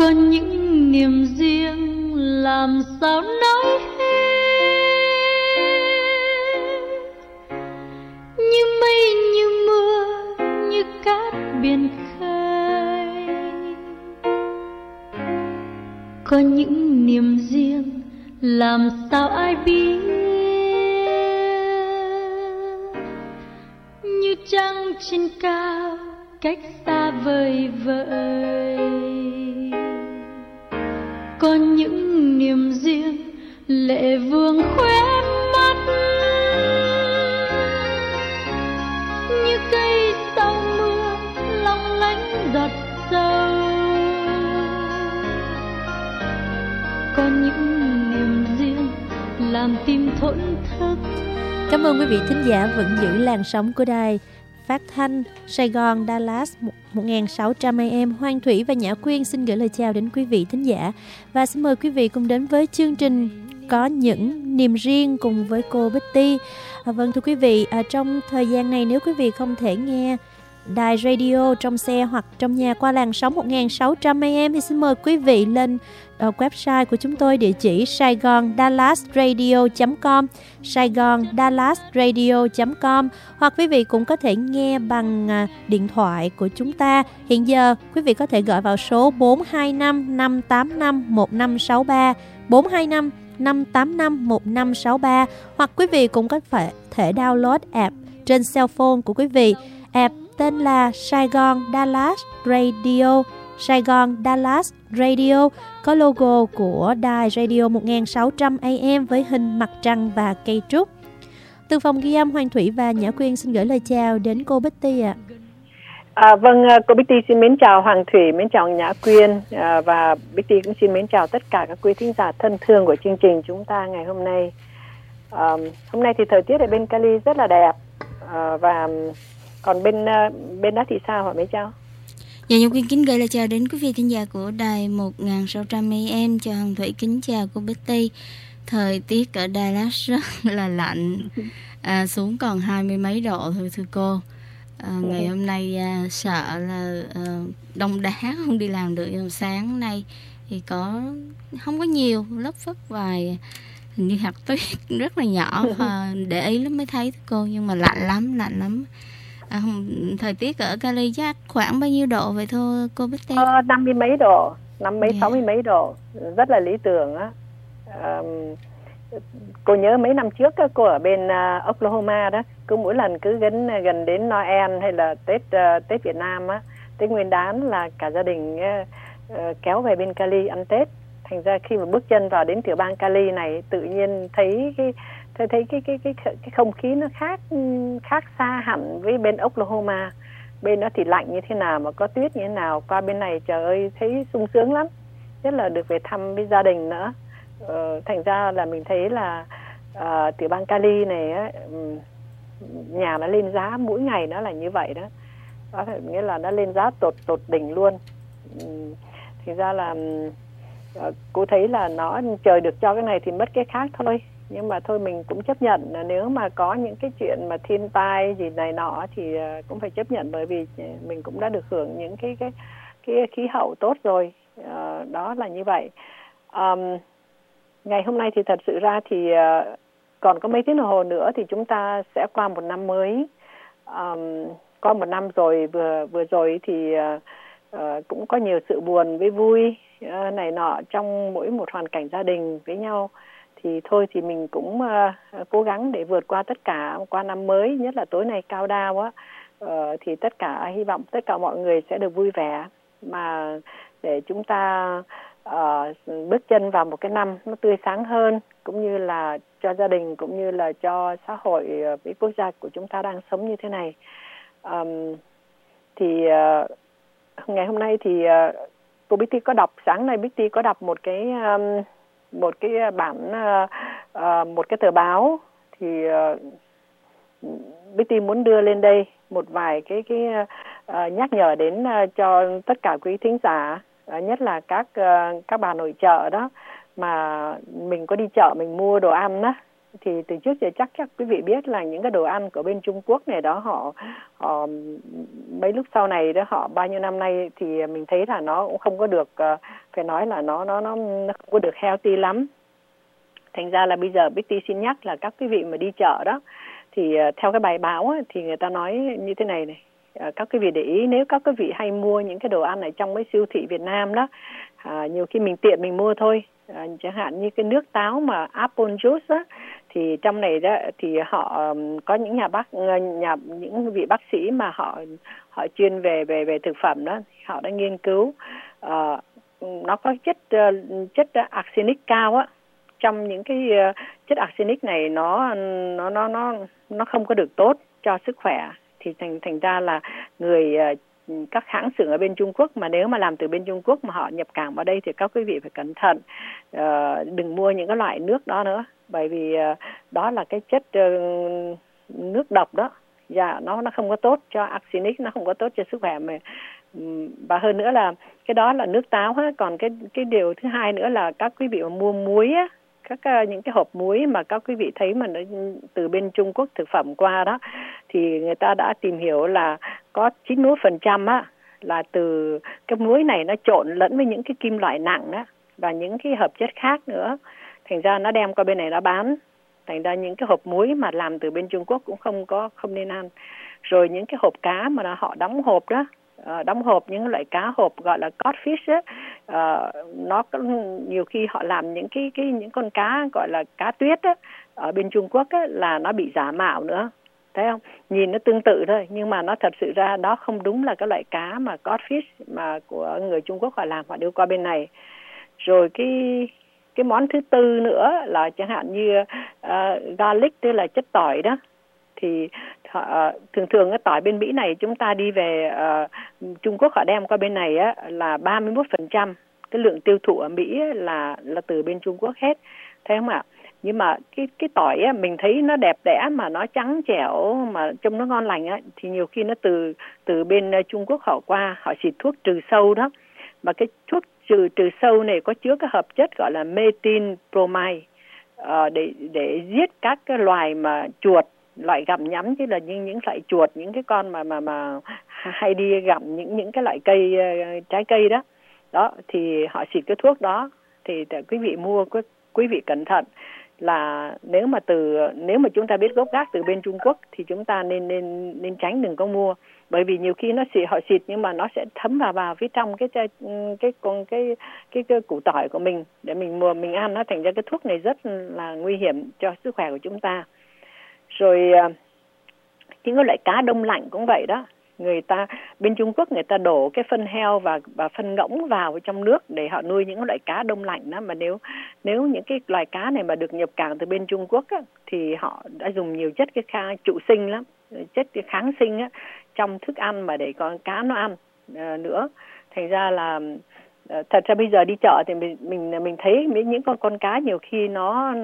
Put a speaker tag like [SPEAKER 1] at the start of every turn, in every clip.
[SPEAKER 1] có những niềm riêng làm sao nói hết, như mây như mưa như cát biển khơi. Có những niềm riêng làm sao ai biết, như trăng trên cao cách xa vời vợi. Có những niềm riêng lệ vương khóe mắt, như cây sau mưa long lánh giọt sâu. Có những niềm riêng làm tim thổn thức.
[SPEAKER 2] Cảm ơn quý vị thính giả vẫn giữ làn sóng của đài phát thanh Sài Gòn Dallas 1600 AM. Hoan Thủy và Nhã Quyên xin gửi lời chào đến quý vị thính giả và xin mời quý vị cùng đến với chương trình Có những niềm riêng cùng với cô Betty. Vâng thưa quý vị, trong thời gian này nếu quý vị không thể nghe đài radio trong xe hoặc trong nhà qua làn sóng 1600 AM thì xin mời quý vị lên website của chúng tôi, địa chỉ saigondallasradio.com, saigondallasradio.com, hoặc quý vị cũng có thể nghe bằng điện thoại của chúng ta. Hiện giờ quý vị có thể gọi vào số 425 585 1563, 425 585 1563, hoặc quý vị cũng có thể download app trên cell phone của quý vị. App tên là Saigon Dallas Radio. Saigon Dallas Radio có logo của đài radio 1600 AM với hình mặt trăng và cây trúc. Từ phòng ghi âm, Hoan Thủy và Nhã Quyên xin gửi lời chào đến cô Betty ạ.
[SPEAKER 3] Vâng, cô Betty xin mến chào Hoàng Thủy, mến chào Nhã Quyên, và Betty cũng xin mến chào tất cả các quý thính giả thân thương của chương trình chúng ta ngày hôm nay. Hôm nay thì thời tiết ở bên Cali rất là đẹp, và còn bên đó thì sao hả mấy cháu?
[SPEAKER 4] Dạ, Nhã Quyên kính gửi lời chào đến quý vị thính giả của đài 1600 AM. Chào Hoàng Thủy, kính chào cô Betty. Thời tiết ở Dallas rất là lạnh, xuống còn 20 mấy độ thôi thưa cô. Ngày hôm nay sợ là đông đá không đi làm được. Sáng nay thì không có nhiều, lớp phất vài hình như hạt tuyết rất là nhỏ, để ý lắm mới thấy thưa cô, nhưng mà lạnh lắm. Thời tiết ở Cali chắc khoảng bao nhiêu độ vậy thưa cô Betty?
[SPEAKER 3] 50 mấy độ, 60 mấy độ, rất là lý tưởng á. Cô nhớ mấy năm trước cô ở bên Oklahoma đó, cứ mỗi lần cứ gần đến Noel hay là Tết Việt Nam á, Tết Nguyên đán là cả gia đình kéo về bên Cali ăn Tết. Thành ra khi mà bước chân vào đến tiểu bang Cali này, tự nhiên thấy cái không khí nó khác xa hẳn với bên Oklahoma. Bên đó thì lạnh như thế nào mà có tuyết như thế nào, qua bên này trời ơi thấy sung sướng lắm, nhất là được về thăm với gia đình nữa. Thành ra là mình thấy là tiểu bang Cali này á, nhà nó lên giá mỗi ngày nó là như vậy đó. Đó nghĩa là nó lên giá tột đỉnh luôn. Thành ra là cô thấy là nó trời được cho cái này thì mất cái khác thôi. Nhưng mà thôi mình cũng chấp nhận, nếu mà có những cái chuyện mà thiên tai gì này nọ thì cũng phải chấp nhận, bởi vì mình cũng đã được hưởng những cái khí hậu tốt rồi. Đó là như vậy. Ngày hôm nay thì thật sự ra thì còn có mấy tiếng đồng hồ nữa thì chúng ta sẽ qua một năm mới. Qua một năm rồi, vừa rồi thì cũng có nhiều sự buồn với vui này nọ trong mỗi một hoàn cảnh gia đình với nhau. Thì thôi thì mình cũng cố gắng để vượt qua tất cả qua năm mới, nhất là tối nay cao đao á, thì tất cả hy vọng tất cả mọi người sẽ được vui vẻ, mà để chúng ta bước chân vào một cái năm nó tươi sáng hơn, cũng như là cho gia đình cũng như là cho xã hội với quốc gia của chúng ta đang sống như thế này. Thì ngày hôm nay thì cô Betty có đọc, sáng nay Betty có đọc một cái bản, một cái tờ báo, thì Betty muốn đưa lên đây một vài cái nhắc nhở đến cho tất cả quý thính giả, nhất là các bà nội trợ đó, mà mình có đi chợ mình mua đồ ăn đó, thì từ trước giờ chắc quý vị biết là những cái đồ ăn của bên Trung Quốc này đó, họ mấy lúc sau này đó, họ bao nhiêu năm nay thì mình thấy là nó cũng không có được, phải nói là nó không có được healthy lắm. Thành ra là bây giờ Betty xin nhắc là các quý vị mà đi chợ đó, thì theo cái bài báo á, thì người ta nói như thế này này, các quý vị để ý, nếu các quý vị hay mua những cái đồ ăn ở trong mấy siêu thị Việt Nam đó, nhiều khi mình tiện mình mua thôi, chẳng hạn như cái nước táo mà apple juice á, thì trong này đó thì họ có những những vị bác sĩ mà họ chuyên về thực phẩm đó, họ đã nghiên cứu nó có chất arsenic cao á. Trong những cái chất arsenic này nó không có được tốt cho sức khỏe, thì thành ra là các hãng xưởng ở bên Trung Quốc mà nếu mà làm từ bên Trung Quốc mà họ nhập cảng vào đây thì các quý vị phải cẩn thận, đừng mua những cái loại nước đó nữa, bởi vì đó là cái chất nước độc đó, nó không có tốt cho arsenic, nó không có tốt cho sức khỏe mà. Và hơn nữa là cái đó là nước táo ha. Còn cái điều thứ hai nữa là các quý vị mà mua muối á, những cái hộp muối mà các quý vị thấy mà nó từ bên Trung Quốc thực phẩm qua đó, thì người ta đã tìm hiểu là có 91% á là từ cái muối này nó trộn lẫn với những cái kim loại nặng á và những cái hợp chất khác nữa, thành ra nó đem qua bên này nó bán. Thành ra những cái hộp muối mà làm từ bên Trung Quốc cũng không nên ăn. Rồi những cái hộp cá mà họ đóng hộp đó, đóng hộp những loại cá hộp gọi là codfish á, nó có nhiều khi họ làm những con cá gọi là cá tuyết á, ở bên Trung Quốc á, là nó bị giả mạo nữa, thấy không? Nhìn nó tương tự thôi nhưng mà nó thật sự ra đó không đúng là cái loại cá mà codfish mà của người Trung Quốc họ làm, họ đưa qua bên này. Rồi cái món thứ tư nữa là chẳng hạn như garlic, tức là chất tỏi đó, thì thường cái tỏi bên Mỹ này chúng ta đi về Trung Quốc họ đem qua bên này á, là 31% cái lượng tiêu thụ ở Mỹ là từ bên Trung Quốc hết, thấy không ạ? Nhưng mà cái tỏi á, mình thấy nó đẹp đẽ mà nó trắng trẻo mà trông nó ngon lành á, thì nhiều khi nó từ bên Trung Quốc họ qua, họ xịt thuốc trừ sâu đó, mà cái thuốc trừ sâu này có chứa cái hợp chất gọi là methyl bromide, để giết các cái loài mà chuột, loại gặm nhấm, chứ là những loại chuột, những cái con mà hay đi gặm những cái loại cây, trái cây đó. Đó thì họ xịt cái thuốc đó, thì quý vị mua, quý vị cẩn thận là nếu mà chúng ta biết gốc gác từ bên Trung Quốc thì chúng ta nên tránh, đừng có mua, bởi vì nhiều khi họ xịt nhưng mà nó sẽ thấm vào phía trong cái củ tỏi của mình để mình ăn, nó thành ra cái thuốc này rất là nguy hiểm cho sức khỏe của chúng ta. Rồi những cái loại cá đông lạnh cũng vậy đó, bên Trung Quốc người ta đổ cái phân heo và phân ngỗng vào trong nước để họ nuôi những loại cá đông lạnh đó. Mà nếu những cái loài cá này mà được nhập cảng từ bên Trung Quốc á, thì họ đã dùng nhiều chất trụ sinh lắm, chất kháng sinh á, trong thức ăn mà để con cá nó ăn nữa. Thành ra là thật ra bây giờ đi chợ thì mình thấy những con cá nhiều khi nó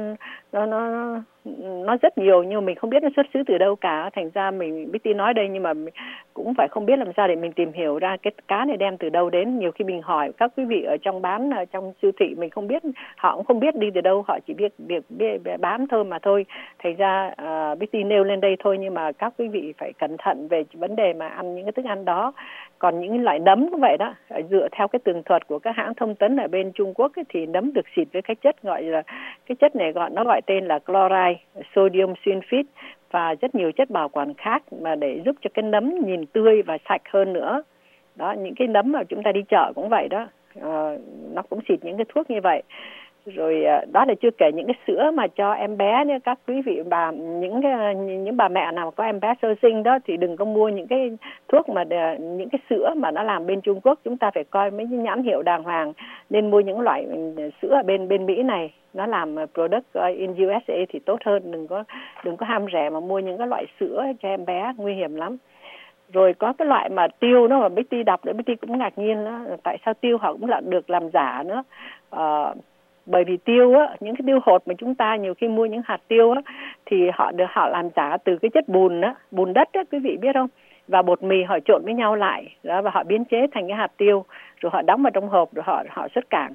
[SPEAKER 3] rất nhiều nhưng mà mình không biết nó xuất xứ từ đâu cả. Thành ra mình biết tin nói đây nhưng mà cũng phải không biết làm sao để mình tìm hiểu ra cái cá này đem từ đâu đến. Nhiều khi mình hỏi các quý vị ở trong bán trong siêu thị, mình không biết, họ cũng không biết đi từ đâu, họ chỉ biết bán thôi mà thôi. Thành ra biết tin nêu lên đây thôi, nhưng mà các quý vị phải cẩn thận về vấn đề mà ăn những cái thức ăn đó. Còn những loại nấm cũng vậy đó, dựa theo cái tường thuật của các hãng thông tấn ở bên Trung Quốc ấy, thì nấm được xịt với cái chất gọi là, cái chất này nó gọi tên là chloride, sodium sulfite và rất nhiều chất bảo quản khác mà để giúp cho cái nấm nhìn tươi và sạch hơn nữa. Đó, những cái nấm mà chúng ta đi chợ cũng vậy đó, nó cũng xịt những cái thuốc như vậy. Rồi đó là chưa kể những cái sữa mà cho em bé nữa. Các quý vị những bà mẹ nào có em bé sơ sinh đó thì đừng có mua những cái thuốc mà những cái sữa mà nó làm bên Trung Quốc. Chúng ta phải coi mấy cái nhãn hiệu đàng hoàng, nên mua những loại sữa ở bên Mỹ này, nó làm product in USA thì tốt hơn. Đừng có ham rẻ mà mua những cái loại sữa cho em bé, nguy hiểm lắm. Rồi có cái loại mà tiêu đó mà Betty đọc để Betty cũng ngạc nhiên đó, tại sao tiêu họ cũng là được làm giả nữa. Bởi vì tiêu á, những cái tiêu hột mà chúng ta nhiều khi mua những hạt tiêu á, thì họ làm giả từ cái chất bùn á, bùn đất á, quý vị biết không? Và bột mì họ trộn với nhau lại đó, và họ biến chế thành cái hạt tiêu, rồi họ đóng vào trong hộp, rồi họ xuất cảng.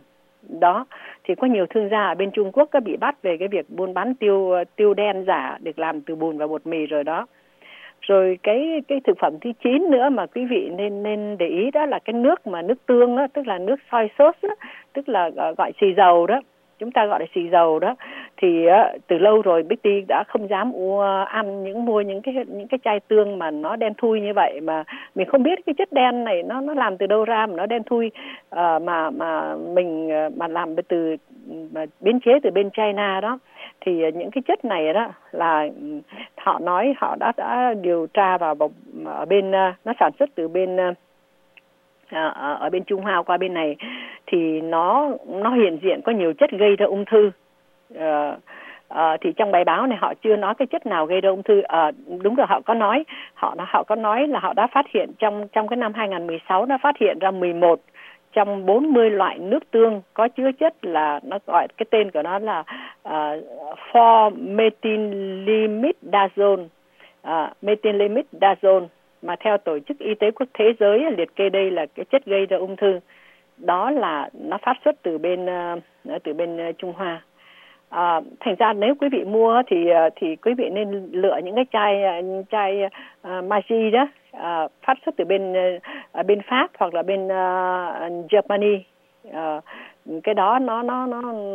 [SPEAKER 3] đó. Thì có nhiều thương gia ở bên Trung Quốc có bị bắt về cái việc buôn bán tiêu đen giả được làm từ bùn và bột mì rồi đó. Rồi cái thực phẩm thứ 9 nữa mà quý vị nên để ý đó là cái nước tương đó, tức là nước soy sauce đó, tức là gọi xì dầu đó. Chúng ta gọi là xì dầu đó. Thì từ lâu rồi Betty đã không dám mua những cái chai tương mà nó đen thui như vậy, mà mình không biết cái chất đen này nó làm từ đâu ra mà nó đen thui, mà mình mà làm biến chế từ bên China đó. Thì những cái chất này đó là họ nói họ đã điều tra vào ở bên nó sản xuất từ bên ở bên Trung Hoa qua bên này, thì nó hiện diện có nhiều chất gây ra ung thư. Thì trong bài báo này họ chưa nói cái chất nào gây ra ung thư. Đúng rồi, họ có nói là họ đã phát hiện trong cái năm 2016 đã phát hiện ra 11 trong 40 loại nước tương có chứa chất là nó gọi cái tên của nó là 4-methylimidazole, methylimidazole, mà theo Tổ chức Y tế Quốc Thế giới liệt kê đây là cái chất gây ra ung thư. Đó là nó phát xuất từ bên Trung Hoa. Thành ra nếu quý vị mua thì quý vị nên lựa những cái chai Maggi đó phát xuất từ bên Pháp hoặc là bên Germany. Cái đó nó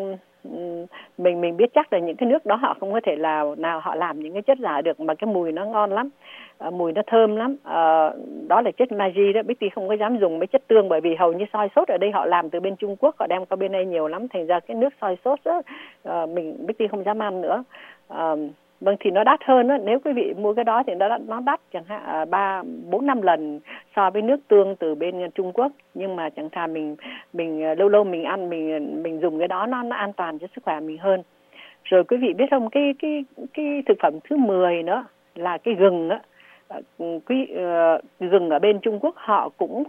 [SPEAKER 3] mình biết chắc là những cái nước đó họ không có thể nào họ làm những cái chất giả được, mà cái mùi nó ngon lắm, mùi nó thơm lắm. Đó là chất Maggi đó. Betty không có dám dùng mấy chất tương bởi vì hầu như soy sauce ở đây họ làm từ bên Trung Quốc, họ đem qua bên đây nhiều lắm, thành ra cái nước soy sauce đó, Betty không dám ăn nữa. Vâng, thì nó đắt hơn đó. Nếu quý vị mua cái đó thì nó đắt chẳng hạn 3-4-5 lần so với nước tương từ bên Trung Quốc. Nhưng mà chẳng thà mình lâu mình ăn, mình dùng cái đó nó an toàn cho sức khỏe mình hơn. Rồi quý vị biết không, cái thực phẩm thứ 10 nữa là cái gừng đó. Gừng ở bên Trung Quốc họ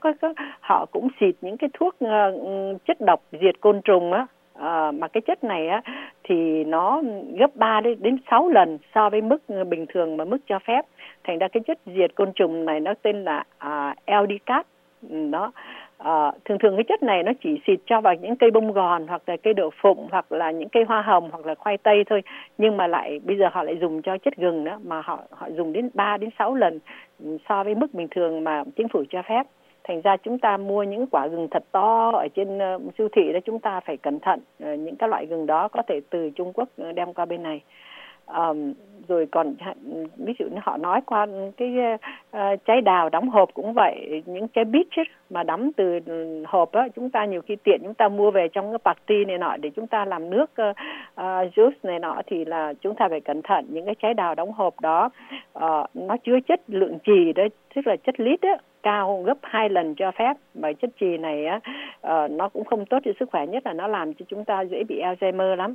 [SPEAKER 3] cũng xịt những cái thuốc chất độc diệt côn trùng á. Mà cái chất này á thì nó gấp 3 đến 6 lần so với mức bình thường mà mức cho phép. Thành ra cái chất diệt côn trùng này nó tên là LDCat. Đó. Thường cái chất này nó chỉ xịt cho vào những cây bông gòn hoặc là cây đậu phụng hoặc là những cây hoa hồng hoặc là khoai tây thôi. Nhưng mà bây giờ họ lại dùng cho chất gừng đó, mà họ dùng đến 3 đến 6 lần so với mức bình thường mà chính phủ cho phép. Thành ra chúng ta mua những quả gừng thật to ở trên siêu thị đó, chúng ta phải cẩn thận. Những cái loại gừng đó có thể từ Trung Quốc đem qua bên này. Rồi còn ví dụ như họ nói qua cái trái đào đóng hộp cũng vậy, những cái bít mà đóng từ hộp á, chúng ta nhiều khi tiện chúng ta mua về trong cái party này nọ để chúng ta làm nước juice này nọ, thì là chúng ta phải cẩn thận. Những cái trái đào đóng hộp đó nó chứa chất lượng chì đó, tức là chất lít á, cao gấp 2 lần cho phép. Mà chất chì này á nó cũng không tốt cho sức khỏe, nhất là nó làm cho chúng ta dễ bị Alzheimer lắm.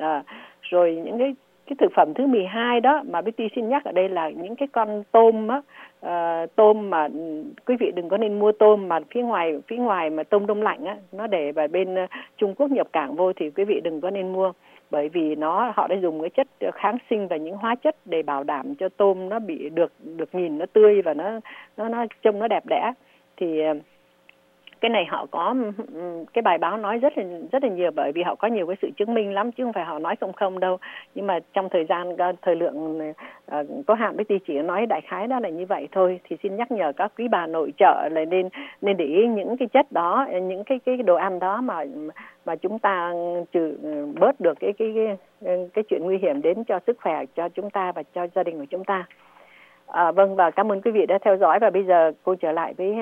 [SPEAKER 3] Rồi những cái thực phẩm thứ 12 đó mà Betty xin nhắc ở đây là những cái con tôm á, tôm mà quý vị đừng có nên mua tôm mà phía ngoài mà tôm đông lạnh á, nó để vào bên Trung Quốc nhập cảng vô thì quý vị đừng có nên mua, bởi vì họ đã dùng cái chất kháng sinh và những hóa chất để bảo đảm cho tôm nó bị được nhìn nó tươi và nó trông nó đẹp đẽ. Thì cái này họ có cái bài báo nói rất là nhiều, bởi vì họ có nhiều cái sự chứng minh lắm chứ không phải họ nói không đâu. Nhưng mà trong thời lượng có hạn, Betty chỉ nói đại khái đó là như vậy thôi. Thì xin nhắc nhở các quý bà nội trợ là nên để ý những cái chất đó, những cái đồ ăn đó mà chúng ta trừ bớt được cái chuyện nguy hiểm đến cho sức khỏe cho chúng ta và cho gia đình của chúng ta. Vâng, và cảm ơn quý vị đã theo dõi, và bây giờ cô trở lại với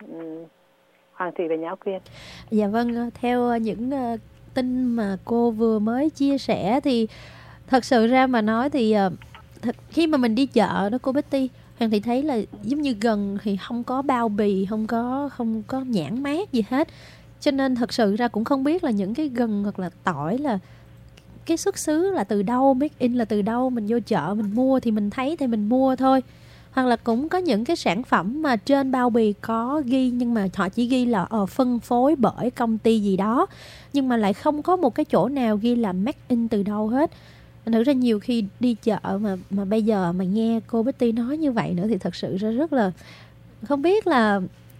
[SPEAKER 3] Hoàng Thùy và Nhã Quyên.
[SPEAKER 2] Dạ vâng, theo những tin mà cô vừa mới chia sẻ thì thật sự ra mà nói thì khi mà mình đi chợ đó cô Betty, Hoàng Thị thấy là giống như gừng thì không có bao bì, không có nhãn mác gì hết, cho nên thật sự ra cũng không biết là những cái gừng hoặc là tỏi là cái xuất xứ là từ đâu, made in là từ đâu. Mình vô chợ mình mua thì mình thấy thì mình mua thôi. Hoặc là cũng có những cái sản phẩm mà trên bao bì có ghi nhưng mà họ chỉ ghi là phân phối bởi công ty gì đó, nhưng mà lại không có một cái chỗ nào ghi là made in từ đâu hết. Thực ra nhiều khi đi chợ mà bây giờ mà nghe cô Betty nói như vậy nữa thì thật sự rất là không biết là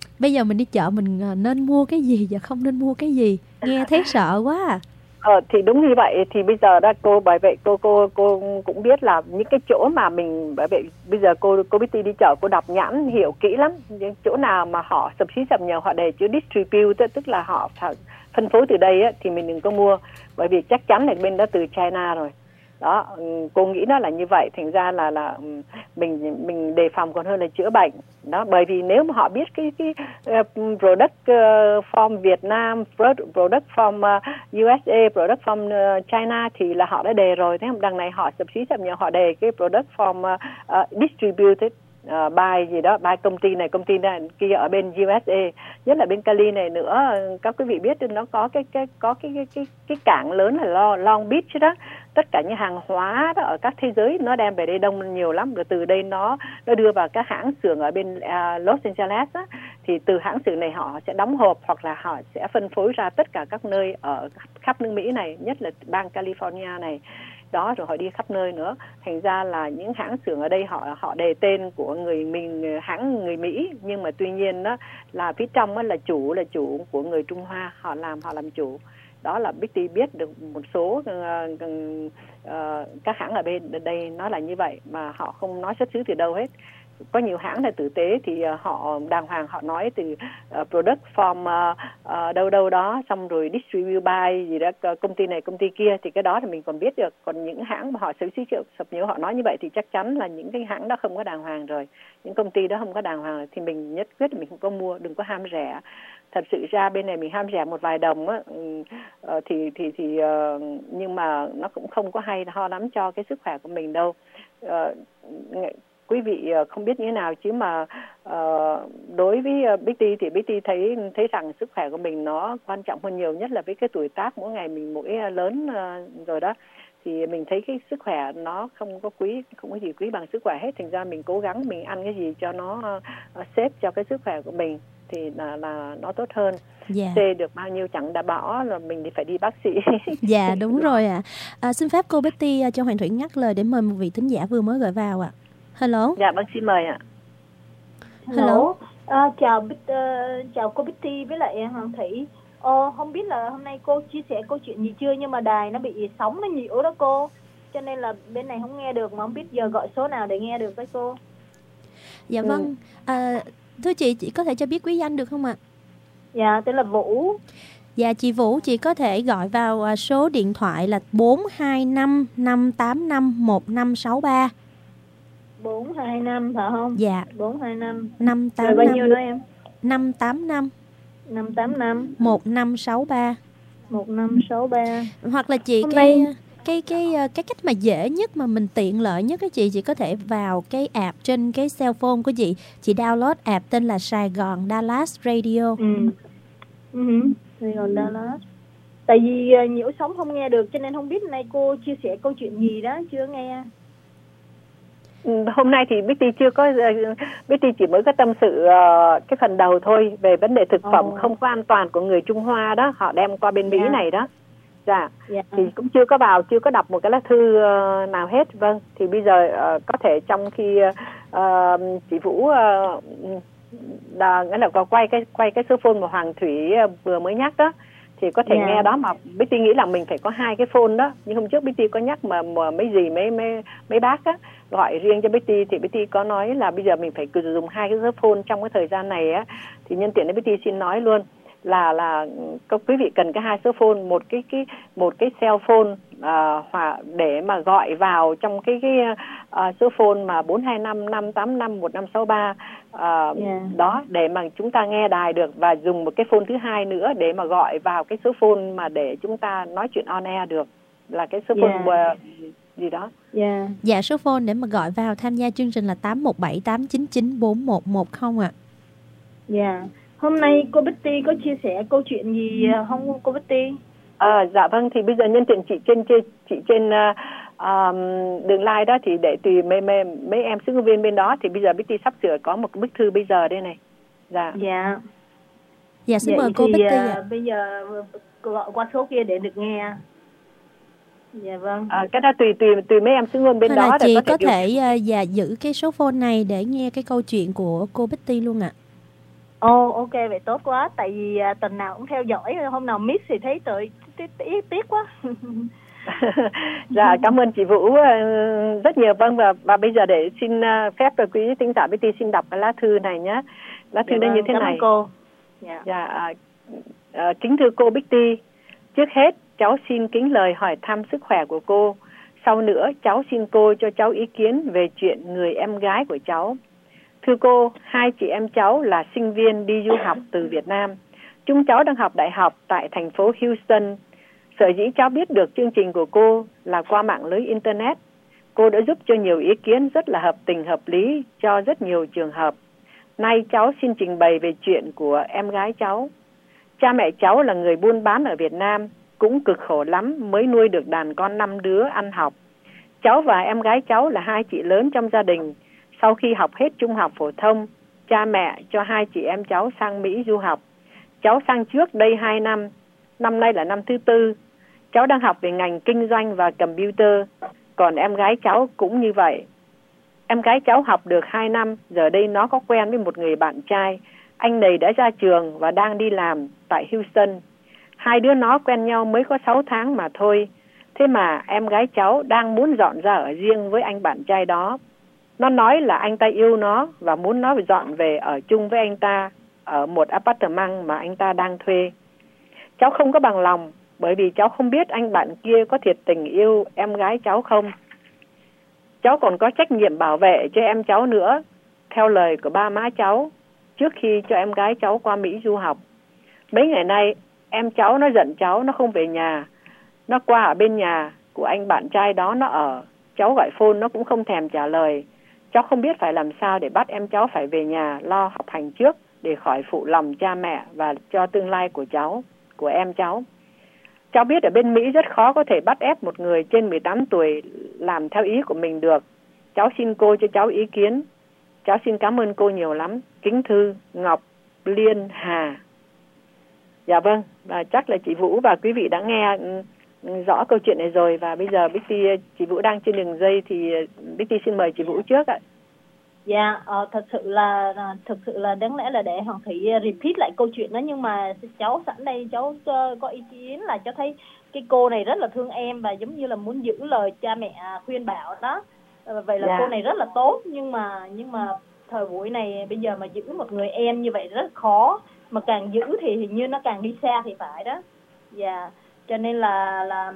[SPEAKER 2] Bây giờ mình đi chợ mình nên mua cái gì và không nên mua cái gì? Nghe thấy sợ quá à.
[SPEAKER 3] Thì đúng như vậy. Thì bây giờ đó bởi vậy cô cũng biết là những cái chỗ mà mình, bởi vậy bây giờ cô Betty đi chợ, cô đọc nhãn hiệu kỹ lắm. Những chỗ nào mà họ sập xí sập nhờ, họ đề chữ distribute, tức là họ phân phối từ đây á, thì mình đừng có mua, bởi vì chắc chắn là bên đó từ China rồi. Đó, cô nghĩ nó là như vậy. Thành ra là mình đề phòng còn hơn là chữa bệnh. Đó, bởi vì nếu mà họ biết cái product from Việt Nam, product from USA, product from China thì là họ đã đề rồi. Thế không, đằng này họ sập xí sập nhờ, họ đề cái product from distributed by gì đó, by công ty này kia ở bên USA, nhất là bên Cali này nữa. Các quý vị biết nó có cái cảng lớn là Long Beach đó. Tất cả những hàng hóa đó ở các thế giới nó đem về đây đông nhiều lắm, rồi từ đây nó đưa vào các hãng xưởng ở bên Los Angeles đó. Thì từ hãng xưởng này họ sẽ đóng hộp hoặc là họ sẽ phân phối ra tất cả các nơi ở khắp nước Mỹ này, nhất là bang California này. Đó, rồi họ đi khắp nơi nữa. Thành ra là những hãng xưởng ở đây họ đề tên của hãng người Mỹ, nhưng mà tuy nhiên đó là phía trong đó là chủ của người Trung Hoa, họ làm chủ. Đó là Betty biết được một số các hãng ở bên đây nó là như vậy, mà họ không nói xuất xứ từ đâu hết. Có nhiều hãng là tử tế thì họ đàng hoàng, họ nói từ product from đâu đó, xong rồi distribute by gì đó, công ty này công ty kia, thì cái đó thì mình còn biết được. Còn những hãng mà họ xử lý sập nhớ họ nói như vậy thì chắc chắn là những cái hãng đó không có đàng hoàng rồi, những công ty đó không có đàng hoàng rồi, thì mình nhất quyết mình không có mua, đừng có ham rẻ. Thật sự ra bên này mình ham rẻ một vài đồng á, thì nhưng mà nó cũng không có hay ho lắm cho cái sức khỏe của mình đâu. Quý vị không biết như thế nào, chứ mà đối với Betty thì Betty thấy rằng sức khỏe của mình nó quan trọng hơn nhiều, nhất là với cái tuổi tác mỗi ngày mình mỗi lớn rồi đó, thì mình thấy cái sức khỏe nó không có gì quý bằng sức khỏe hết. Thành ra mình cố gắng mình ăn cái gì cho nó xếp cho cái sức khỏe của mình thì là nó tốt hơn.
[SPEAKER 2] Dạ.
[SPEAKER 3] Xê được bao nhiêu chẳng đã bỏ rồi mình phải đi bác sĩ.
[SPEAKER 2] Dạ đúng rồi ạ. Xin phép cô Betty cho Hoàng Thủy ngắt lời để mời một vị thính giả vừa mới gọi vào ạ. Hello.
[SPEAKER 3] Dạ vâng, xin mời ạ.
[SPEAKER 2] Hello.
[SPEAKER 5] Chào cô Betty với lại Hoàng Thủy. Không biết là hôm nay cô chia sẻ câu chuyện gì chưa, nhưng mà đài nó bị sóng nó nhiễu đó cô, cho nên là bên này không nghe được, mà không biết giờ gọi số nào để nghe được với cô.
[SPEAKER 2] Dạ vâng. Thưa chị có thể cho biết quý danh được không ạ?
[SPEAKER 5] Dạ, tên là Vũ.
[SPEAKER 2] Dạ chị Vũ, chị có thể gọi vào số điện thoại là 425 585 1563.
[SPEAKER 5] 425 phải không?
[SPEAKER 2] Dạ.
[SPEAKER 5] 425
[SPEAKER 2] 585.
[SPEAKER 5] Rồi bao nhiêu nữa em?
[SPEAKER 2] 585 1563.
[SPEAKER 5] 1563.
[SPEAKER 2] Hoặc là chị cái cách mà dễ nhất mà mình tiện lợi nhất, cái chị có thể vào cái app trên cái cell phone của chị download app tên là Sài Gòn Dallas Radio.
[SPEAKER 5] Sài Gòn Dallas. Tại vì nhiễu sóng không nghe được, cho nên không biết nay cô chia sẻ câu chuyện gì đó chưa nghe.
[SPEAKER 3] Hôm nay thì Betty chỉ mới có tâm sự cái phần đầu thôi, về vấn đề thực phẩm không có an toàn của người Trung Hoa đó, họ đem qua bên Mỹ này đó. Dạ. Thì cũng chưa có đọc một cái lá thư nào hết. Vâng, thì bây giờ có thể trong khi chị Vũ nghĩa là quay cái số phone mà Hoàng Thủy vừa mới nhắc đó, thì có thể nghe đó. Mà Betty nghĩ là mình phải có 2 cái phone đó, nhưng hôm trước Betty có nhắc mà mấy bác á gọi riêng cho Betty, thì Betty có nói là bây giờ mình phải dùng 2 cái số phone trong cái thời gian này á. Thì nhân tiện đấy Betty xin nói luôn là các quý vị cần cái 2 số phone, một cái cell phone để mà gọi vào trong cái số phone mà 425 585 1563 đó, để mà chúng ta nghe đài được, và dùng một cái phone thứ hai nữa để mà gọi vào cái số phone mà để chúng ta nói chuyện on air được, là cái số phone gì đó.
[SPEAKER 2] Dạ, số phone để mà gọi vào tham gia chương trình là 817 899 4110 ạ.
[SPEAKER 5] Dạ. Hôm nay cô Betty có chia sẻ câu chuyện gì không cô Betty?
[SPEAKER 3] Dạ vâng, thì bây giờ nhân tiện chị trên đường live đó, thì để tùy mấy em sinh viên bên đó, thì bây giờ Betty sắp sửa có một bức thư bây giờ đây này. Dạ.
[SPEAKER 2] Dạ xin mời cô Betty ạ.
[SPEAKER 5] Bây giờ gọi qua số kia để được nghe. Dạ vâng.
[SPEAKER 3] Cái đó tùy mấy em sinh viên bên đó.
[SPEAKER 2] Chị có thể giữ cái số phone này để nghe cái câu chuyện của cô Betty luôn ạ.
[SPEAKER 5] Ok, vậy tốt quá. Tại vì tuần nào cũng theo dõi, hôm nào miss thì thấy tiếc quá.
[SPEAKER 3] Dạ, cảm ơn chị Vũ rất nhiều. Vâng, và bây giờ để xin phép rồi quý thính giả BT xin đọc cái lá thư này nhé. Lá thư nó như thế này.
[SPEAKER 5] Cảm ơn cô.
[SPEAKER 3] Kính thưa cô Bitty, trước hết cháu xin kính lời hỏi thăm sức khỏe của cô. Sau nữa cháu xin cô cho cháu ý kiến về chuyện người em gái của cháu. Thưa cô, hai chị em cháu là sinh viên đi du học từ Việt Nam. Chúng cháu đang học đại học tại thành phố Houston. Sở dĩ cháu biết được chương trình của cô là qua mạng lưới Internet. Cô đã giúp cho nhiều ý kiến rất là hợp tình hợp lý cho rất nhiều trường hợp. Nay cháu xin trình bày về chuyện của em gái cháu. Cha mẹ cháu là người buôn bán ở Việt Nam, cũng cực khổ lắm mới nuôi được đàn con 5 đứa ăn học. Cháu và em gái cháu là hai chị lớn trong gia đình. Sau khi học hết trung học phổ thông, cha mẹ cho hai chị em cháu sang Mỹ du học. Cháu sang trước đây 2 năm, năm nay là năm thứ 4. Cháu đang học về ngành kinh doanh và computer, còn em gái cháu cũng như vậy. Em gái cháu học được 2 năm, giờ đây nó có quen với một người bạn trai. Anh này đã ra trường và đang đi làm tại Houston. Hai đứa nó quen nhau mới có 6 tháng mà thôi. Thế mà em gái cháu đang muốn dọn ra ở riêng với anh bạn trai đó. Nó nói là anh ta yêu nó và muốn nó dọn về ở chung với anh ta ở một apartment mà anh ta đang thuê. Cháu không có bằng lòng bởi vì cháu không biết anh bạn kia có thiệt tình yêu em gái cháu không. Cháu còn có trách nhiệm bảo vệ cho em cháu nữa, theo lời của ba má cháu, trước khi cho em gái cháu qua Mỹ du học. Mấy ngày nay, em cháu nó giận cháu, nó không về nhà. Nó qua ở bên nhà của anh bạn trai đó nó ở. Cháu gọi phone nó cũng không thèm trả lời. Cháu không biết phải làm sao để bắt em cháu phải về nhà lo học hành trước để khỏi phụ lòng cha mẹ và cho tương lai của cháu, của em cháu. Cháu biết ở bên Mỹ rất khó có thể bắt ép một người trên 18 tuổi làm theo ý của mình được. Cháu xin cô cho cháu ý kiến. Cháu xin cảm ơn cô nhiều lắm. Kính thư Ngọc Liên Hà. Dạ vâng, và chắc là chị Vũ và quý vị đã nghe rõ câu chuyện này rồi. Và bây giờ Bitty, chị Vũ đang trên đường dây thì Bitty xin mời chị Vũ trước ạ.
[SPEAKER 5] Dạ, thật sự là đáng lẽ là để Hoàng Thủy repeat lại câu chuyện đó, nhưng mà cháu sẵn đây cháu có ý kiến là cháu thấy cái cô này rất là thương em và giống như là muốn giữ lời cha mẹ khuyên bảo đó. Vậy là cô này rất là tốt, nhưng mà thời buổi này bây giờ mà giữ một người em như vậy rất khó, mà càng giữ thì hình như nó càng đi xa thì phải đó. Dạ, cho nên là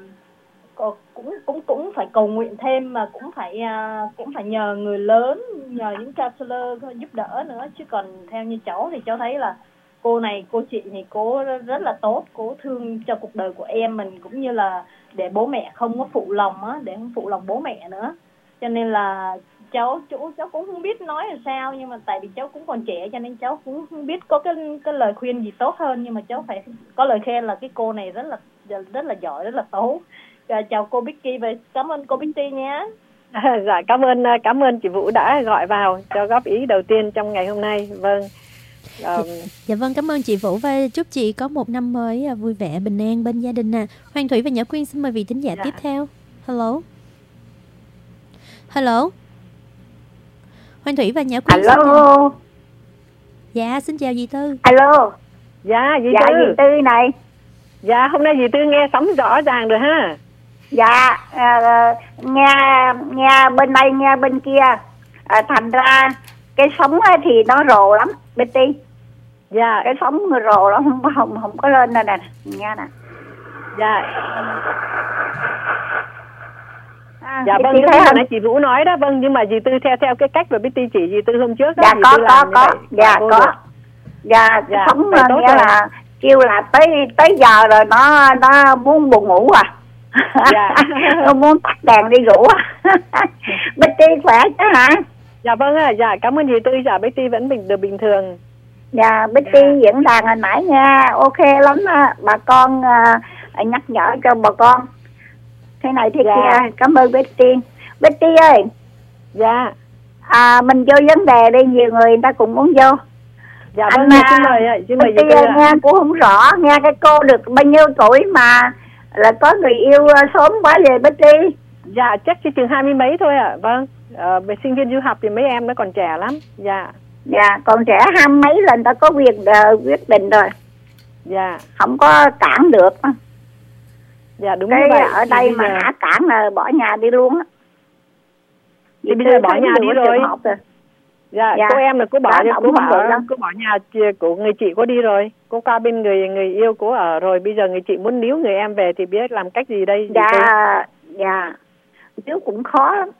[SPEAKER 5] cũng phải cầu nguyện thêm, mà cũng phải nhờ người lớn, nhờ những counselor giúp đỡ nữa. Chứ còn theo như cháu thì cháu thấy là cô chị này cô rất là tốt, cô thương cho cuộc đời của em mình, cũng như là để bố mẹ không có phụ lòng á, để không phụ lòng bố mẹ nữa. Cho nên là cháu cũng không biết nói làm sao, nhưng mà tại vì cháu cũng còn trẻ cho nên cháu cũng không biết có cái lời khuyên gì tốt hơn, nhưng mà cháu phải có lời khen là cái cô này rất là giỏi, rất là tốt. Chào cô Becky và cảm ơn cô Bitty nhé.
[SPEAKER 3] Dạ, cảm ơn chị Vũ đã gọi vào cho góp ý đầu tiên trong ngày hôm nay. Vâng.
[SPEAKER 2] Dạ vâng, cảm ơn chị Vũ và chúc chị có một năm mới vui vẻ, bình an bên gia đình nè. Hoàng Thủy và Nhã Quyên xin mời vị thính giả tiếp theo. Hello. Hoàng Thủy và Nhã Quyên.
[SPEAKER 6] Hello.
[SPEAKER 2] Dạ, xin chào dì Tư.
[SPEAKER 6] Hello.
[SPEAKER 3] Dạ, dì
[SPEAKER 6] Tư này.
[SPEAKER 3] Dạ, hôm nay dì Tư nghe sóng rõ ràng rồi ha.
[SPEAKER 6] Dạ, nghe bên đây nghe bên kia, thành ra cái sóng thì nó rồ lắm Betty.
[SPEAKER 3] Dạ,
[SPEAKER 6] cái sóng rồ nó không có lên đây nè, nghe nè.
[SPEAKER 3] Dạ. Dạ vâng, như hồi nãy chị Vũ nói đó, vâng, nhưng mà dì Tư theo cái cách mà Betty chỉ dì Tư hôm trước đó.
[SPEAKER 6] Dạ có. Dạ có. Dạ, sóng nghĩa là kêu là tới giờ rồi nó muốn buồn ngủ à. Dạ. Nó muốn tắt đèn đi ngủ à. Betty khỏe chứ hả?
[SPEAKER 3] Dạ vâng ạ, dạ cảm ơn dì Tư. Dạ Betty vẫn bình thường.
[SPEAKER 6] Dạ Betty diễn đàn hồi nãy nha, ok lắm á. Bà con nhắc nhở cho bà con thế này thế kia. Cảm ơn Betty. Betty ơi.
[SPEAKER 3] Dạ.
[SPEAKER 6] Mình vô vấn đề đi, nhiều người ta cũng muốn vô.
[SPEAKER 3] Dạ vâng, xin mời dì Tư
[SPEAKER 6] nghe cũng không rõ, nghe cái cô được bao nhiêu tuổi mà là có người yêu sớm quá vậy Betty?
[SPEAKER 3] Dạ chắc chỉ chừng 20 mấy thôi ạ. Vâng, về sinh viên du học thì mấy em nó còn trẻ lắm. Dạ.
[SPEAKER 6] Dạ, còn trẻ 20 mấy là người ta có quyết định rồi.
[SPEAKER 3] Dạ.
[SPEAKER 6] Không có cản được.
[SPEAKER 3] Dạ đúng như vậy.
[SPEAKER 6] Ở đây mà hả cản là bỏ nhà đi luôn á.
[SPEAKER 3] Thì bây giờ bỏ nhà đi rồi. Dạ, cô em là cô bỏ nhà của người chị cô đi rồi. Cô qua bên người yêu cô ở rồi. Bây giờ người chị muốn níu người em về thì biết làm cách gì đây?
[SPEAKER 6] Dạ. Níu cũng khó lắm.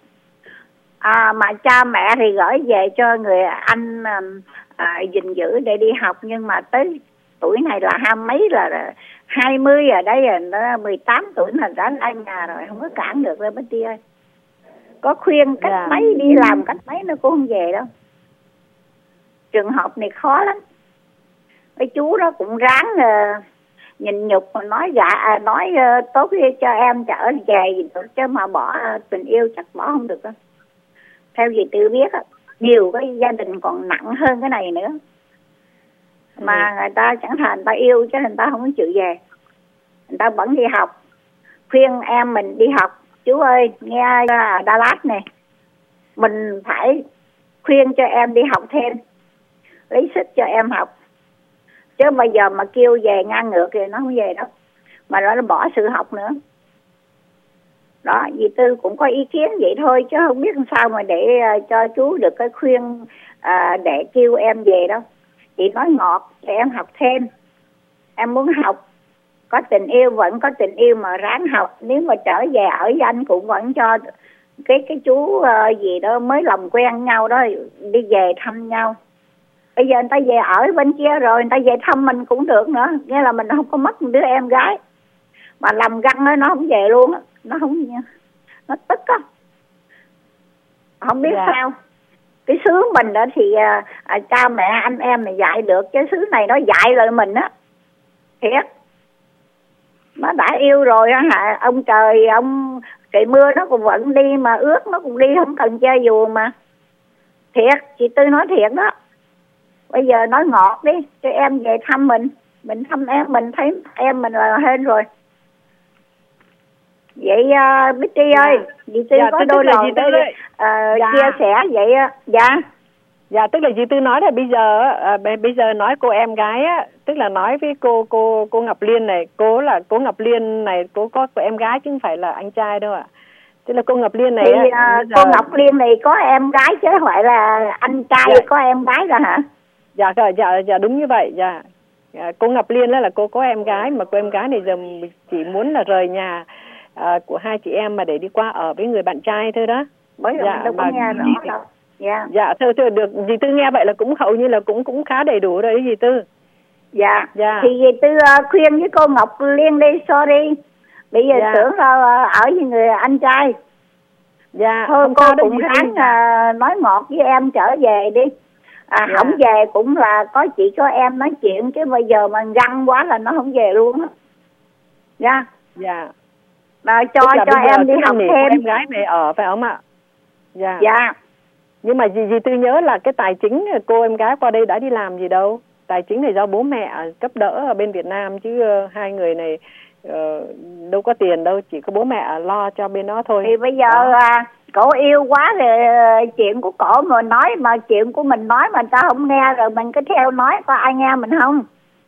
[SPEAKER 6] Mà cha mẹ thì gửi về cho người anh gìn giữ để đi học, nhưng mà tới tuổi này là 20 mấy là 20 rồi đấy, rồi nó 18 tuổi là đã ra nhà rồi, không có cản được đâu Betty ơi. Có khuyên cách mấy đi làm cách mấy nó cũng không về đâu. Trường hợp này khó lắm. Cái chú đó cũng ráng nhìn nhục mà nói tốt cho em trở về gì được, chứ mà bỏ tình yêu chắc bỏ không được đâu. Theo gì Tư biết á, nhiều cái gia đình còn nặng hơn cái này nữa. Mà người ta chẳng thà người ta yêu chứ người ta không có chịu về. Người ta vẫn đi học. Khuyên em mình đi học. Chú ơi, nghe ở Dallas này, mình phải khuyên cho em đi học thêm, lấy sức cho em học. Chứ bây giờ mà kêu về ngang ngược thì nó không về đâu. Mà nó bỏ sự học nữa. Đó, dì Tư cũng có ý kiến vậy thôi, chứ không biết làm sao mà để cho chú được cái khuyên để kêu em về đâu. Chị nói ngọt để em học thêm. Em muốn học, có tình yêu vẫn có tình yêu mà ráng học. Nếu mà trở về ở danh cũng vẫn cho cái chú gì đó mới làm quen nhau đó đi về thăm nhau. Bây giờ người ta về ở bên kia rồi, người ta về thăm mình cũng được nữa. Nghĩa là mình không có mất một đứa em gái. Mà làm găng đó, nó không về luôn á. Nó không, nó tức á. Không biết sao. Cái xứ mình đó thì cha mẹ anh em này dạy được, chứ xứ này nó dạy lại mình á. Thiệt. Nó đã yêu rồi á hả, ông trời mưa nó cũng vẫn đi, mà ướt nó cũng đi, không cần che dù mà. Thiệt, chị Tư nói thiệt đó. Bây giờ nói ngọt đi, cho em về thăm mình thăm em, mình thấy em mình là hên rồi. Vậy Betty ơi, chị Tư có đôi lời để chia sẻ vậy á.
[SPEAKER 3] Dạ, tức là chị Tư nói là bây giờ nói cô em gái á, tức là nói với cô Ngọc Liên này, cô Ngọc Liên này, cô có em gái chứ không phải là anh trai đâu ạ. Tức là cô Ngọc Liên này
[SPEAKER 6] thì cô Ngọc Liên này có em gái chứ không phải là anh trai có em gái rồi hả?
[SPEAKER 3] Dạ đúng như vậy. Dạ. Cô Ngọc Liên là cô có em gái, mà cô em gái này giờ chỉ muốn là rời nhà của hai chị em mà để đi qua ở với người bạn trai thôi đó.
[SPEAKER 6] Bởi vì đâu có nghe rõ đâu.
[SPEAKER 3] Dạ thôi được, dì Tư nghe vậy là cũng hầu như là cũng khá đầy đủ rồi đấy dì Tư.
[SPEAKER 6] Dạ. Thì dì Tư khuyên với cô Ngọc Liên đi, sorry. Bây giờ tưởng là ở với người anh trai.
[SPEAKER 3] Dạ.
[SPEAKER 6] Thôi cô cũng ráng nói ngọt với em trở về đi. Không về cũng là có chị có em nói chuyện, chứ bây giờ mà găng quá là nó không về luôn á. Dạ. Cho em đi học thêm.
[SPEAKER 3] Em gái về ở phải không ạ? Dạ. Nhưng mà dì Tư nhớ là cái tài chính cô em gái qua đây đã đi làm gì đâu. Tài chính này do bố mẹ cấp đỡ ở bên Việt Nam, chứ hai người này đâu có tiền đâu, chỉ có bố mẹ lo cho bên đó thôi.
[SPEAKER 6] Thì bây giờ cổ yêu quá rồi, chuyện của cổ mà nói, mà chuyện của mình nói mà ta không nghe, rồi mình cứ theo nói có ai nghe mình không?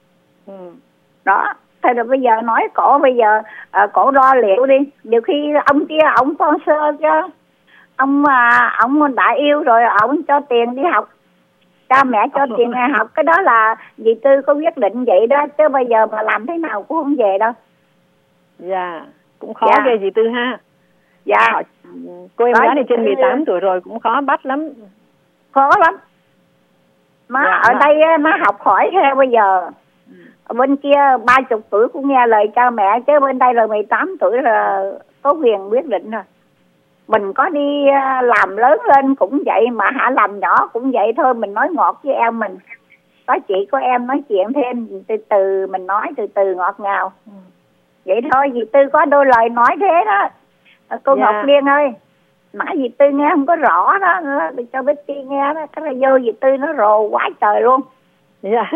[SPEAKER 6] Đó. Thế rồi bây giờ nói cổ, bây giờ cổ lo liệu đi. Nhiều khi ông kia ông sponsor cho ông đã yêu rồi, ông cho tiền đi học, cha mẹ cho tiền đi học. Cái đó là dì Tư có quyết định vậy đó, chứ bây giờ mà làm thế nào cũng không về đâu.
[SPEAKER 3] Dạ, cũng khó ghê dì Tư ha.
[SPEAKER 6] Dạ.
[SPEAKER 3] Cô em gái này trên 18 tuổi rồi cũng khó bắt lắm.
[SPEAKER 6] Khó lắm. Mà ở đây nó học hỏi theo bây giờ. Ở bên kia 30 tuổi cũng nghe lời cha mẹ, chứ bên đây là 18 tuổi là có quyền quyết định rồi. Mình có đi làm lớn lên cũng vậy, mà làm nhỏ cũng vậy thôi. Mình nói ngọt với em mình. Có chị có em nói chuyện thêm, từ từ mình nói, từ từ ngọt ngào. Vậy thôi, dì Tư có đôi lời nói thế đó. Cô Ngọc Liên ơi, nãy dì Tư nghe không có rõ đó, cho Betty nghe đó. Cái là vô dì Tư nó rồ quá trời luôn.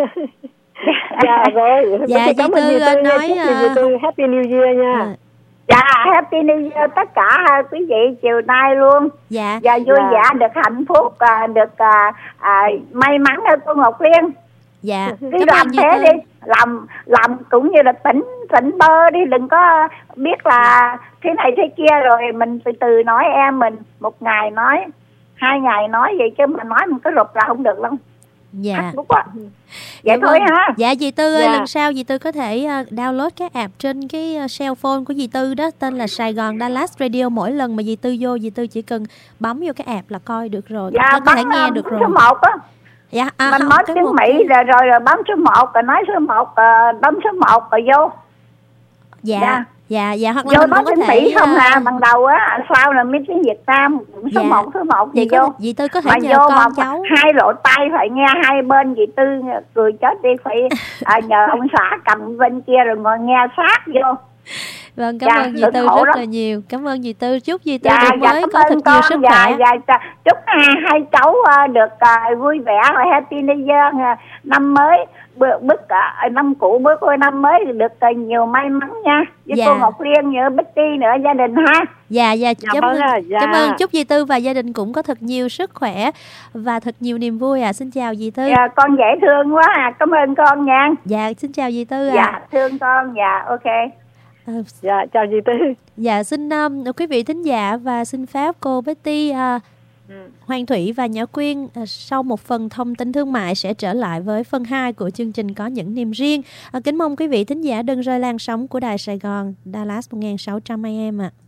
[SPEAKER 3] Dạ rồi.
[SPEAKER 2] Dạ, dì Tư nói
[SPEAKER 3] dì Tư Happy New Year nha.
[SPEAKER 6] Dạ, Happy New Year tất cả quý vị chiều nay luôn.
[SPEAKER 2] Dạ.
[SPEAKER 6] Và vui vẻ, được hạnh phúc, được may mắn hơn cô Ngọc Liên.
[SPEAKER 2] Dạ.
[SPEAKER 6] Đi làm thế Tư. Đi, làm cũng như là tỉnh bơ đi, đừng có biết là thế này thế kia rồi mình từ từ nói em mình, một ngày nói, 2 ngày nói vậy chứ mà nói mình có rụt là không được đâu.
[SPEAKER 2] Dạ.
[SPEAKER 6] Vậy thôi ha.
[SPEAKER 2] Dạ dì Tư ơi, lần sau dì Tư có thể download cái app trên cái cell phone của dì Tư đó, tên là Sài Gòn Dallas Radio. Mỗi lần mà dì Tư vô, dì Tư chỉ cần bấm vô cái app là coi được rồi, có thể nghe được rồi.
[SPEAKER 6] Số 1 á.
[SPEAKER 2] Dạ,
[SPEAKER 6] mình nói tiếng Mỹ rồi bấm số 1 rồi nói số 1, bấm số 1 rồi vô.
[SPEAKER 2] Dạ. Hoặc là
[SPEAKER 6] vô
[SPEAKER 2] mình
[SPEAKER 6] nói
[SPEAKER 2] cũng có
[SPEAKER 6] tiếng
[SPEAKER 2] thể
[SPEAKER 6] Mỹ không bằng đầu á, sau là mới tiếng Việt Nam, số 1 thì vô.
[SPEAKER 2] Dì Tư có thể
[SPEAKER 6] mà
[SPEAKER 2] nhờ
[SPEAKER 6] vô
[SPEAKER 2] con
[SPEAKER 6] mà
[SPEAKER 2] cháu.
[SPEAKER 6] 2 lỗ tai phải nghe hai bên, dì Tư cười chết đi, phải nhờ ông xã cầm bên kia rồi ngồi nghe sát vô.
[SPEAKER 2] Vâng, cảm ơn dì Tư rất là nhiều. Cảm ơn dì Tư, chúc dì Tư năm mới có thật nhiều sức khỏe.
[SPEAKER 6] Chúc hai cháu được vui vẻ và Happy New Year, năm mới bước năm cũ bước qua năm mới được nhiều may mắn nha. Với cô Ngọc Liên nhớ Betty nữa, gia đình ha.
[SPEAKER 2] Dạ, cảm ơn, chúc dì Tư và gia đình cũng có thật nhiều sức khỏe và thật nhiều niềm vui ạ. Xin chào dì Tư.
[SPEAKER 6] Dạ, con dễ thương quá à, cảm ơn con nha.
[SPEAKER 2] Dạ, xin chào dì Tư ạ.
[SPEAKER 6] Dạ, thương con, dạ, ok.
[SPEAKER 3] Dạ, chào dì Tư.
[SPEAKER 2] Dạ, xin quý vị thính giả và xin phép cô Betty, Hoàng Thủy và Nhã Quyên sau một phần thông tin thương mại sẽ trở lại với phần 2 của chương trình Có Những Niềm Riêng. Kính mong quý vị thính giả đừng rời làn sóng của Đài Sài Gòn Dallas 1600 AM ạ.